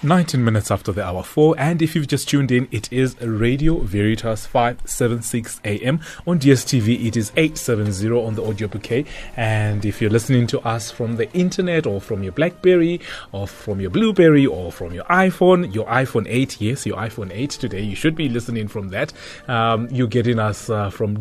19 minutes after the hour 4, and if you've just tuned in, it is Radio Veritas 576 AM. On DSTV, it is 870 on the audio bouquet. And if you're listening to us from the internet or from your BlackBerry or from your Blueberry or from your iPhone 8, yes, your iPhone 8 today, you should be listening from that. You're getting us from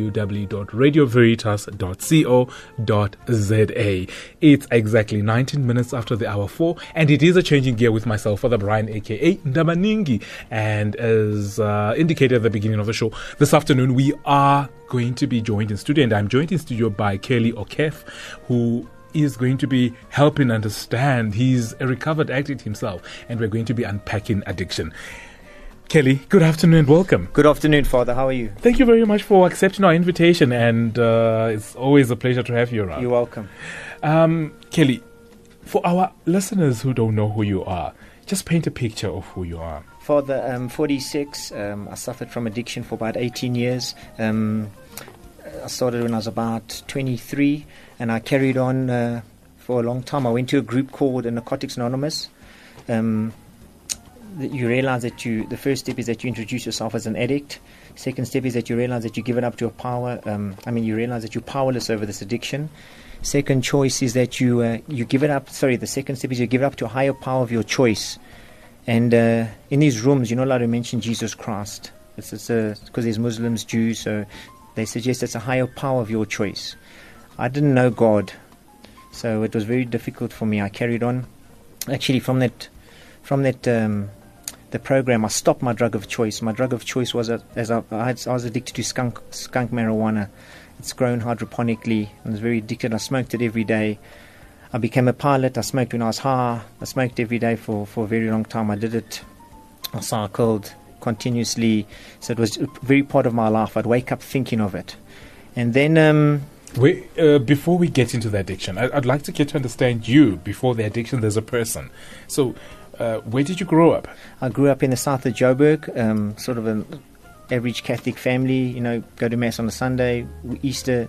www.radioveritas.co.za. It's exactly 19 minutes after the hour 4, and it is a changing gear with myself, Father Brian, aka Ndamaningi. And as indicated at the beginning of the show, this afternoon we are going to be joined in studio, and I'm joined in studio by Kelly Okef, who is going to be helping understand. He's a recovered addict himself, and we're going to be unpacking addiction. Kelly, good afternoon and welcome. Good afternoon, Father. How are you? Thank you very much for accepting our invitation, and it's always a pleasure to have you around. You're welcome. Kelly, for our listeners who don't know who you are, just paint a picture of who you are. Father, I'm 46. I suffered from addiction for about 18 years. I started when I was about 23, and I carried on for a long time. I went to a group called Narcotics Anonymous. You realize that the first step is that you introduce yourself as an addict. Second step is that you realize that you give it up to a power. You realize that you're powerless over this addiction. Second choice is that you give it up. The second step is you give it up to a higher power of your choice. And in these rooms, you're not allowed to mention Jesus Christ. It's because there's Muslims, Jews, so they suggest it's a higher power of your choice. I didn't know God, so it was very difficult for me. I carried on. Actually, from the program, I stopped my drug of choice. My drug of choice was I was addicted to skunk marijuana. It's grown hydroponically, and I was very addicted. I smoked it every day. I became a pilot. I smoked when I was high. I smoked every day for a very long time. I did it. I cycled continuously. So it was a very part of my life. I'd wake up thinking of it. And then... before we get into the addiction, I'd like to get to understand you. Before the addiction, there's a person. So where did you grow up? I grew up in the south of Joburg, sort of an average Catholic family, go to Mass on a Sunday, Easter.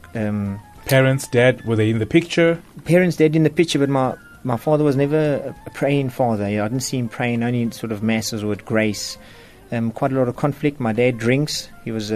Parents, dad, were they in the picture? Parents, dad in the picture, but my father was never a praying father. I didn't see him praying, only in sort of masses or at grace. Quite a lot of conflict. My dad drinks.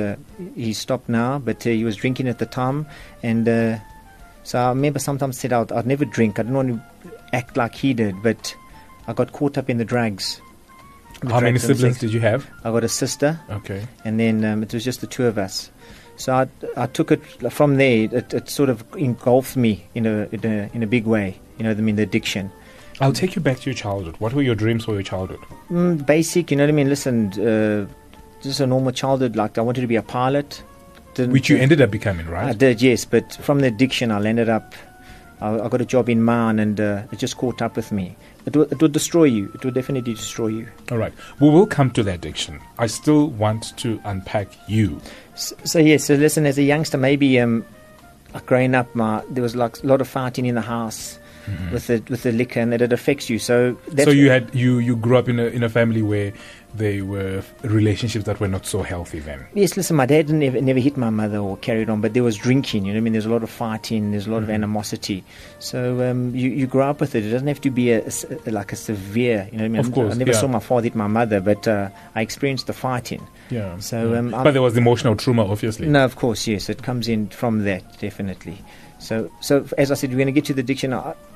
He stopped now, but he was drinking at the time. And so I remember sometimes said I'd never drink. I didn't want to act like he did, but I got caught up in the drugs. How many siblings did you have? I got a sister. Okay. And then it was just the two of us. So I took it from there. It sort of engulfed me in a big way. The addiction. I'll take you back to your childhood. What were your dreams for your childhood? Basic, Listen, just a normal childhood. Like I wanted to be a pilot. Which you ended up becoming, right? I did, yes. But from the addiction, I landed up. I got a job in mine, and it just caught up with me. It will destroy you. It will definitely destroy you. All right. We will come to the addiction. I still want to unpack you. So listen, as a youngster, maybe growing up, there was like a lot of fighting in the house with the liquor, and that it affects you. So you grew up in a family where there were relationships that were not so healthy then. Yes, listen, my dad never hit my mother or carried on, but there was drinking. There's a lot of fighting. There's a lot of animosity. So you grow up with it. It doesn't have to be a severe. Of course, I never saw my father hit my mother, but I experienced the fighting. Yeah. So, but there was emotional trauma, obviously. No, of course, yes, it comes in from that, definitely. So as I said, we're going to get to the addiction.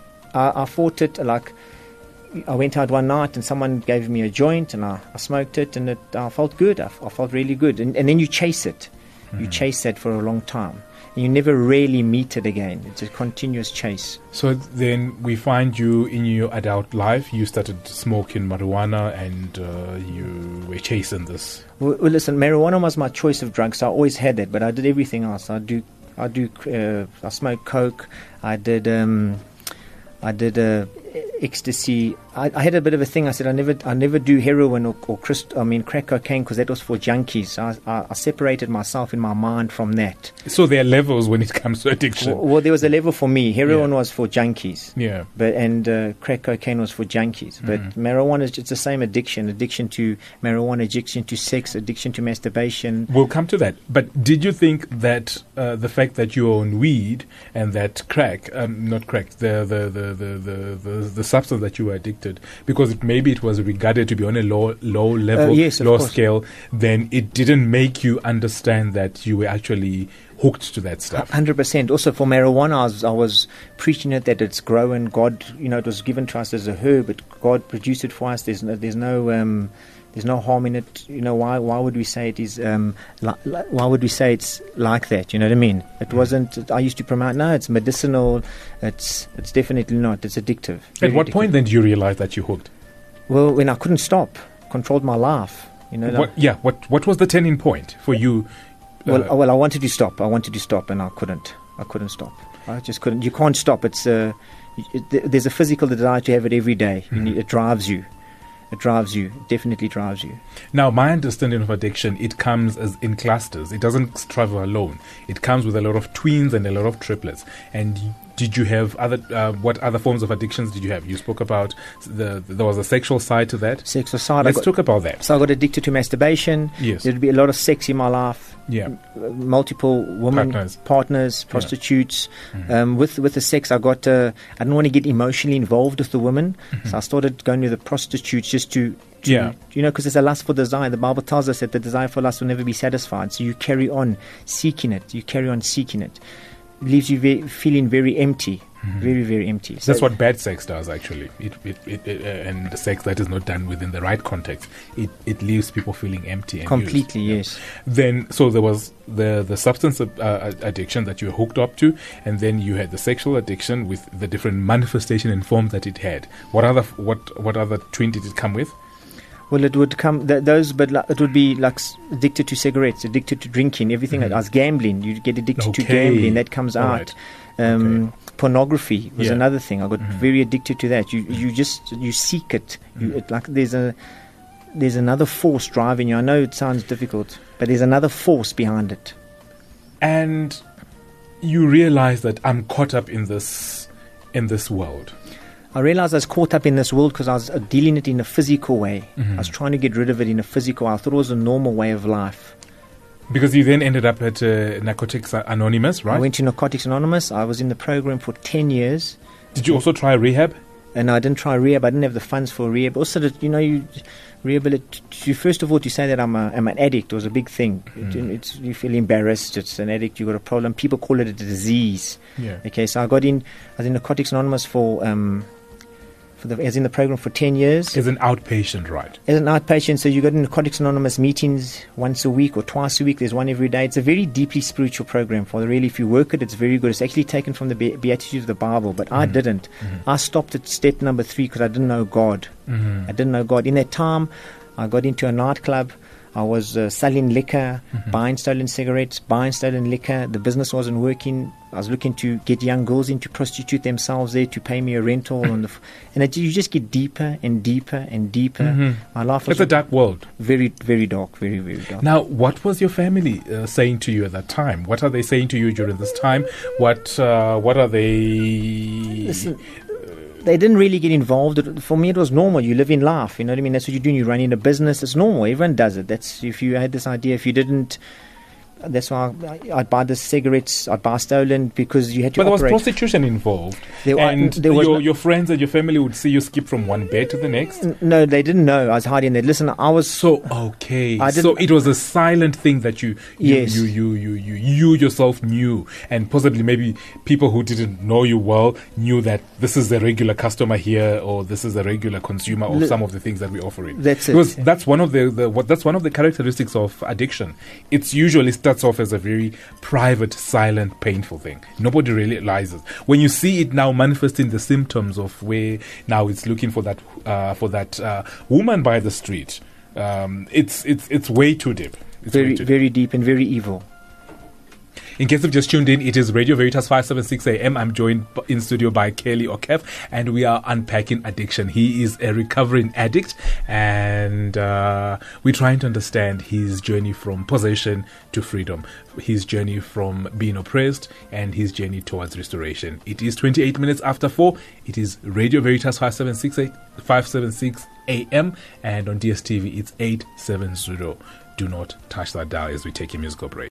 I fought it like. I went out one night and someone gave me a joint and I smoked it, and I felt good. I felt really good. And then you chase it. You chase that for a long time. And you never really meet it again. It's a continuous chase. So then we find you in your adult life. You started smoking marijuana and you were chasing this. Well, listen, marijuana was my choice of drugs. So I always had that, but I did everything else. I smoked coke. I did ecstasy. I had a bit of a thing. I said I never do heroin or crack cocaine, because that was for junkies. I separated myself in my mind from that. So there are levels when it comes to addiction. Well, there was a level for me. Heroin was for junkies. Yeah. And crack cocaine was for junkies. But marijuana is just the same addiction. Addiction to marijuana, addiction to sex, addiction to masturbation. We'll come to that. But did you think that the fact that you own weed and that crack, not crack, the the substance that you were addicted, because maybe it was regarded to be on a low level, yes, low course. scale, then it didn't make you understand that you were actually hooked to that stuff. 100%. Also for marijuana, I was preaching it that it's grown. God, it was given to us as a herb, but God produced it for us. There's no harm in it. Why would we say it is? Why would we say it's like that? You know what I mean? It wasn't. I used to promote. No, it's medicinal. It's definitely not. It's addictive. At what point then do you realize that you hooked? Well, when I couldn't stop, controlled my life. What was the turning point for you? Well, I wanted to stop. And I couldn't. I couldn't stop. I just couldn't. You can't stop. There's a physical desire to have it every day. It drives you. It drives you. It definitely drives you. Now, my understanding of addiction, it comes as in clusters. It doesn't travel alone. It comes with a lot of twins and a lot of triplets. And did you have what other forms of addictions did you have? You spoke about there was a sexual side to that. Sexual side. Let's talk about that. So I got addicted to masturbation. Yes. There'd be a lot of sex in my life. Yeah. Multiple women, partners, prostitutes. Yeah. With the sex, I didn't want to get emotionally involved with the women. So I started going to the prostitutes just to because there's a lustful desire. The Bible tells us that the desire for lust will never be satisfied. So you carry on seeking it. It leaves you feeling very empty. Very, very empty. So that's what bad sex does, actually. And the sex that is not done within the right context, it leaves people feeling empty and completely used. Yes. Then, so there was the substance addiction that you were hooked up to, and then you had the sexual addiction with the different manifestation and forms that it had. What other twin did it come with? Well, it would come it would be like addicted to cigarettes, addicted to drinking, everything. I was gambling. You get addicted to gambling. That comes out. Right. Pornography was another thing. I got very addicted to that. You seek it. There's another force driving you. I know it sounds difficult, but there's another force behind it. And you realize that I'm caught up in this world. I realized I was caught up in this world because I was dealing it in a physical way. I was trying to get rid of it in a physical way. I thought it was a normal way of life. Because you then ended up at Narcotics Anonymous, right? I went to Narcotics Anonymous. I was in the program for 10 years. Did you also try rehab? And I didn't try rehab. I didn't have the funds for rehab. Also, you rehabilitate. First of all, to say that I'm an addict was a big thing. You feel embarrassed. It's an addict. You got a problem. People call it a disease. Yeah. Okay. So I was in Narcotics Anonymous I was in the program for 10 years. As an outpatient, right? As an outpatient, so you go to Narcotics Anonymous meetings once a week or twice a week. There's one every day. It's a very deeply spiritual program. If you work it, it's very good. It's actually taken from the Beatitudes of the Bible, but I didn't. I stopped at step number 3 because I didn't know God. I didn't know God. In that time, I got into a nightclub. I was selling liquor, buying stolen cigarettes, buying stolen liquor. The business wasn't working. I was looking to get young girls in to prostitute themselves there to pay me a rental. And you just get deeper and deeper and deeper. My life was it's a dark world. Very, very dark. Very, very dark. Now, what was your family saying to you at that time? What are they saying to you during this time? What are they... Listen, they didn't really get involved. For me, it was normal. You live in life. You know what I mean? That's what you're doing. You're running a business. It's normal. Everyone does it. That's if you had this idea. If you didn't, that's why I'd buy the cigarettes. I'd buy stolen because you had to. But operate. There was prostitution involved, your friends and your family would see you skip from one bed to the next. No, they didn't know I was hiding that. Listen, I was so okay. So it was a silent thing that you yourself knew, and possibly maybe people who didn't know you well knew that this is a regular customer here, or this is a regular consumer of some of the things that we offer in. That's it. Because that's one of the characteristics of addiction. It's usually starts off as a very private, silent, painful thing. Nobody realizes. When you see it now manifesting the symptoms of where now it's looking for that woman by the street, it's way too deep. It's very deep and very evil. In case you've just tuned in, it is Radio Veritas 576 AM. I'm joined in studio by Kelly Okef, and we are unpacking addiction. He is a recovering addict, and we're trying to understand his journey from possession to freedom, his journey from being oppressed, and his journey towards restoration. It is 28 minutes after 4. It is Radio Veritas 576 AM, and on DSTV it's 870. Do not touch that dial as we take a musical break.